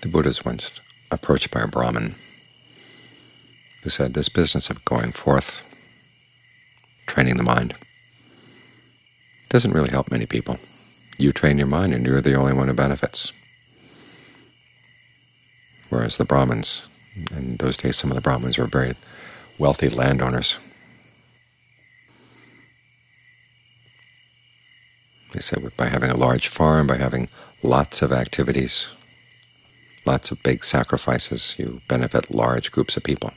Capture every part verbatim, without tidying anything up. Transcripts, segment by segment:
The Buddha was once approached by a Brahmin who said, this business of going forth, training the mind, doesn't really help many people. You train your mind and you're the only one who benefits. Whereas the Brahmins, in those days some of the Brahmins were very wealthy landowners. They said by having a large farm, by having lots of activities, lots of big sacrifices, you benefit large groups of people.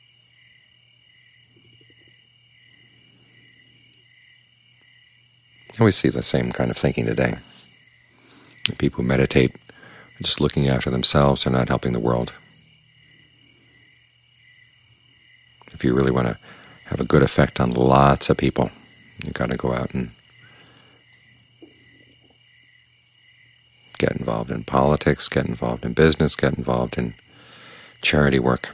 And we see the same kind of thinking today. The people who meditate are just looking after themselves, they're not helping the world. If you really want to have a good effect on lots of people, you've got to go out and get involved in politics, get involved in business, get involved in charity work.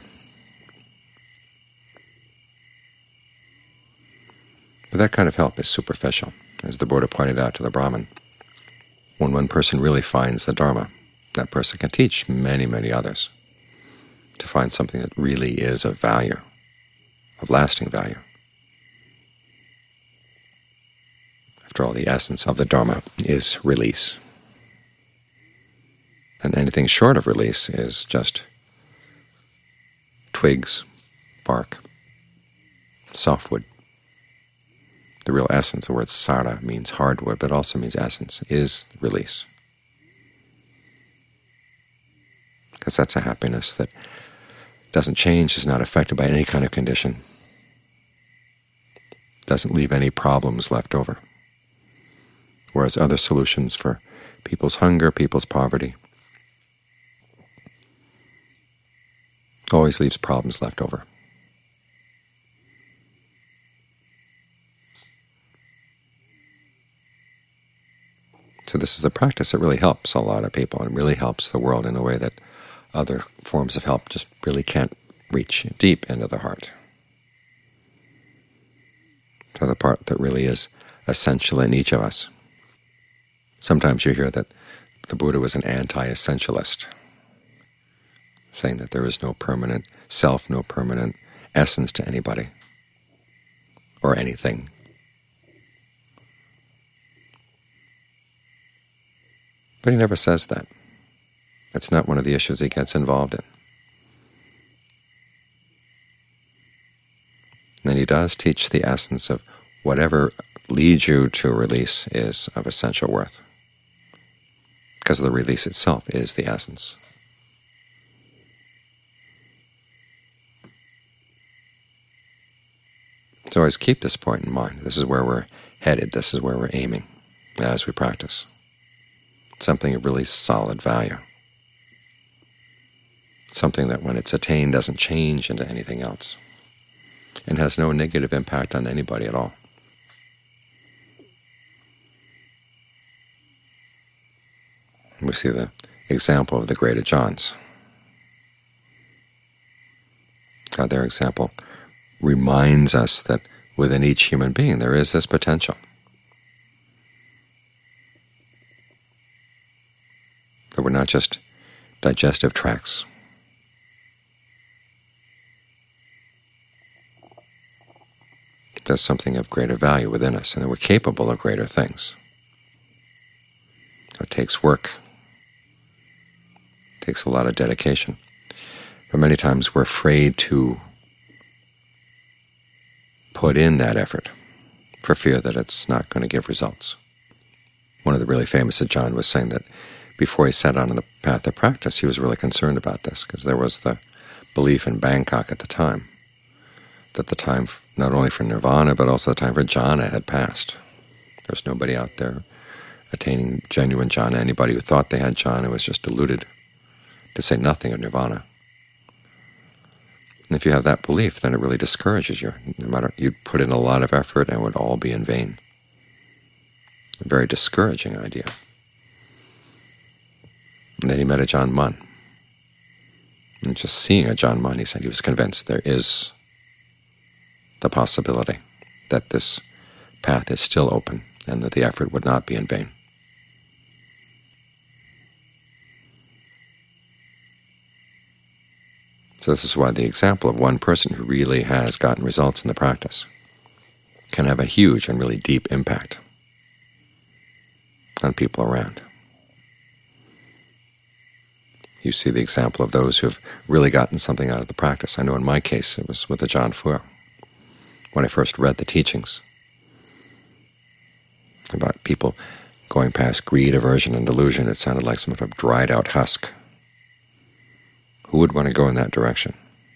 But that kind of help is superficial, as the Buddha pointed out to the Brahmin. When one person really finds the Dharma, that person can teach many, many others to find something that really is of value, of lasting value. After all, the essence of the Dharma is release. And anything short of release is just twigs, bark, softwood. The real essence, the word sara means hardwood, but also means essence, is release. Because that's a happiness that doesn't change, is not affected by any kind of condition, doesn't leave any problems left over. Whereas other solutions for people's hunger, people's poverty, always leaves problems left over. So this is a practice that really helps a lot of people and really helps the world in a way that other forms of help just really can't reach deep into the heart. So the part that really is essential in each of us. Sometimes you hear that the Buddha was an anti-essentialist, saying that there is no permanent self, no permanent essence to anybody or anything. But he never says that. That's not one of the issues he gets involved in. And then he does teach the essence of whatever leads you to release is of essential worth, because the release itself is the essence. So always keep this point in mind. This is where we're headed. This is where we're aiming as we practice. Something of really solid value. Something that when it's attained doesn't change into anything else and has no negative impact on anybody at all. We see the example of the great Ajahns. How their example reminds us that within each human being there is this potential. That we're not just digestive tracts. There's something of greater value within us, and that we're capable of greater things. It takes work. It takes a lot of dedication. But many times we're afraid to put in that effort for fear that it's not going to give results. One of the really famous Ajahn was saying that before he set out on the path of practice, he was really concerned about this, because there was the belief in Bangkok at the time that the time not only for nirvana but also the time for jhana had passed. There was nobody out there attaining genuine jhana. Anybody who thought they had jhana was just deluded, to say nothing of nirvana. And if you have that belief, then it really discourages you. No matter, you'd put in a lot of effort and it would all be in vain. A very discouraging idea. And then he met Ajahn Mun. And just seeing Ajahn Mun, he said he was convinced there is the possibility that this path is still open and that the effort would not be in vain. So this is why the example of one person who really has gotten results in the practice can have a huge and really deep impact on people around. You see the example of those who have really gotten something out of the practice. I know in my case it was with Ajaan Fuang. When I first read the teachings about people going past greed, aversion, and delusion, it sounded like some sort of dried-out husk. Who would want to go in that direction?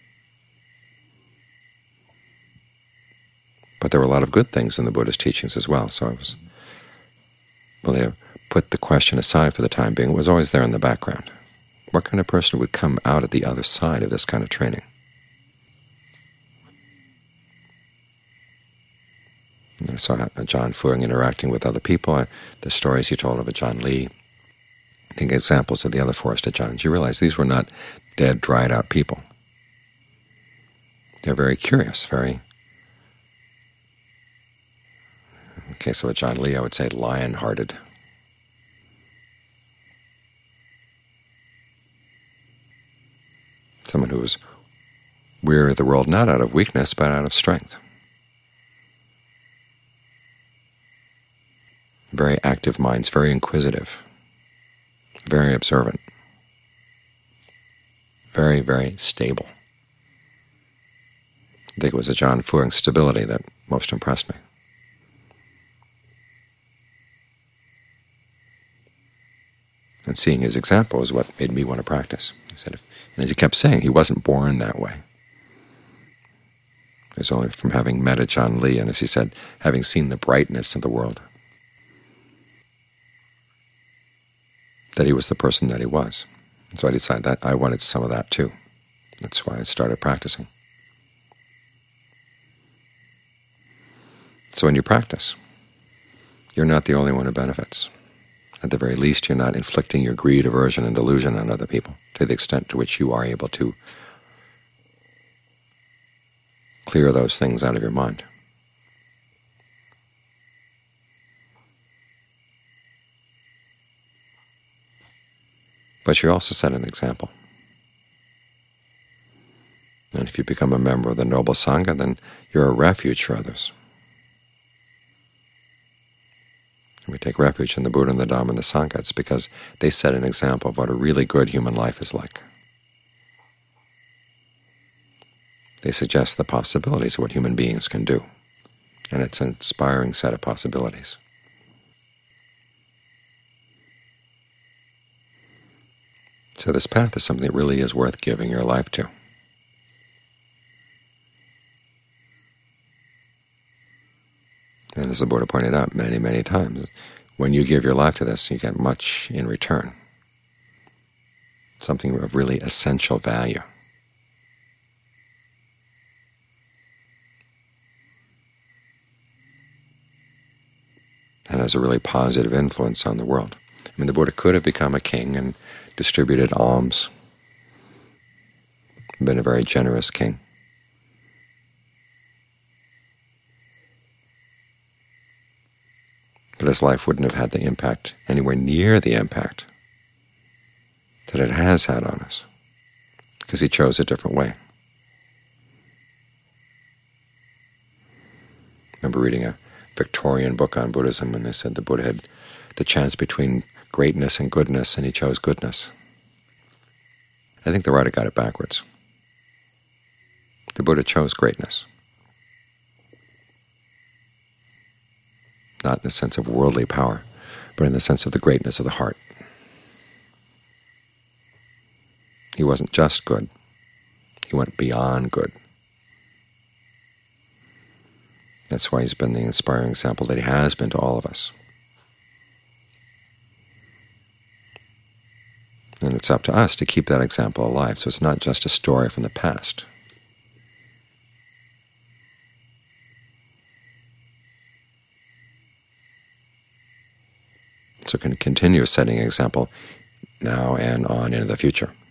But there were a lot of good things in the Buddha's teachings as well, so I was willing to put the question aside for the time being. It was always there in the background. What kind of person would come out at the other side of this kind of training? And I saw Ajaan Fuang interacting with other people, the stories he told of Ajaan Lee, I think examples of the other forest Ajahns. You realize these were not dead, dried-out people. They're very curious, very, in the case of Ajaan Lee, I would say lion-hearted. Someone who was weary of the world not out of weakness, but out of strength. Very active minds, very inquisitive, very observant, very, very stable. I think it was Ajaan Fuang's stability that most impressed me. And seeing his example is what made me want to practice. He said, if, and as he kept saying, he wasn't born that way. It was only from having met Ajaan Lee, and as he said, having seen the brightness of the world, that he was the person that he was. And so I decided that I wanted some of that too. That's why I started practicing. So when you practice, you're not the only one who benefits. At the very least, you're not inflicting your greed, aversion, and delusion on other people to the extent to which you are able to clear those things out of your mind. But you also set an example. And if you become a member of the Noble Sangha, then you're a refuge for others. And we take refuge in the Buddha and the Dhamma and the Sangha. It's because they set an example of what a really good human life is like. They suggest the possibilities of what human beings can do. And it's an inspiring set of possibilities. So this path is something that really is worth giving your life to. And as the Buddha pointed out many, many times, when you give your life to this, you get much in return, something of really essential value. And has a really positive influence on the world. I mean, the Buddha could have become a king and distributed alms, been a very generous king. But his life wouldn't have had the impact, anywhere near the impact that it has had on us, because he chose a different way. I remember reading a Victorian book on Buddhism, and they said the Buddha had the chance between greatness and goodness, and he chose goodness. I think the writer got it backwards. The Buddha chose greatness, not in the sense of worldly power, but in the sense of the greatness of the heart. He wasn't just good. He went beyond good. That's why he's been the inspiring example that he has been to all of us. And it's up to us to keep that example alive, so it's not just a story from the past. So can continue setting an example now and on into the future.